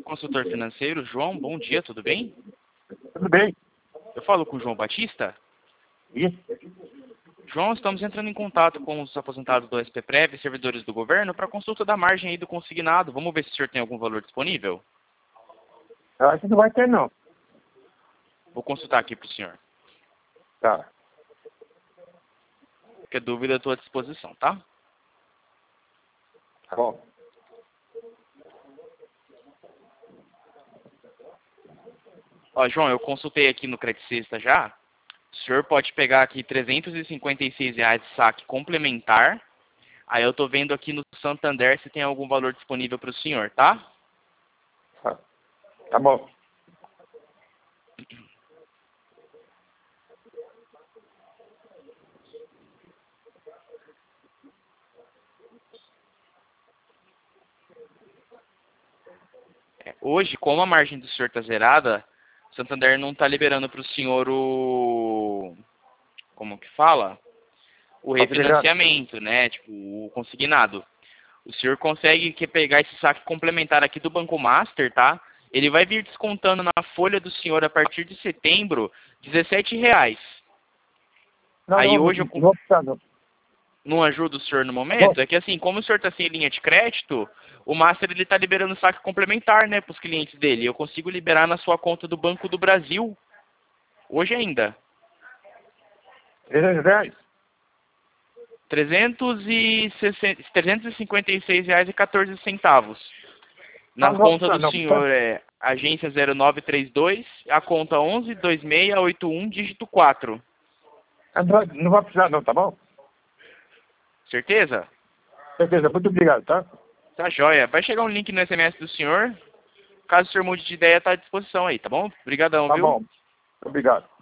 consultor financeiro. João, bom dia, tudo bem? Tudo bem? Eu falo com o João Batista. Isso. João, estamos entrando em contato com os aposentados do SPPrev e servidores do governo para consulta da margem aí do consignado. Vamos ver se o senhor tem algum valor disponível? Eu acho que não vai ter, não. Vou consultar aqui para o senhor. Tá. Qualquer dúvida, estou à disposição, tá? Tá bom. Ó, João, eu consultei aqui no Credicista já. O senhor pode pegar aqui R$ 356 de saque complementar. Aí eu tô vendo aqui no Santander se tem algum valor disponível para o senhor, tá? Tá bom. Hoje, como a margem do senhor está zerada, o Santander não está liberando para o senhor o... Como que fala? O refinanciamento, né? Tipo, o consignado. O senhor consegue pegar esse saque complementar aqui do Banco Master, tá? Ele vai vir descontando na folha do senhor a partir de setembro R$ 17. Não, Aí não, hoje não vou precisar, não. não ajuda o senhor no momento, é que assim, como o senhor está sem linha de crédito, o Master ele está liberando saque complementar, né, para os clientes dele. Eu consigo liberar na sua conta do Banco do Brasil, hoje ainda. R$300? R$ 356,14. Na Não vou conta precisar, do não. senhor é agência 0932, a conta 112681, dígito 4. Não vai precisar, não, tá bom? Certeza? Certeza. Muito obrigado, tá? Tá joia. Vai chegar um link no SMS do senhor. Caso o senhor mude de ideia, tá à disposição aí, tá bom? Obrigadão, Tá viu? bom. Obrigado.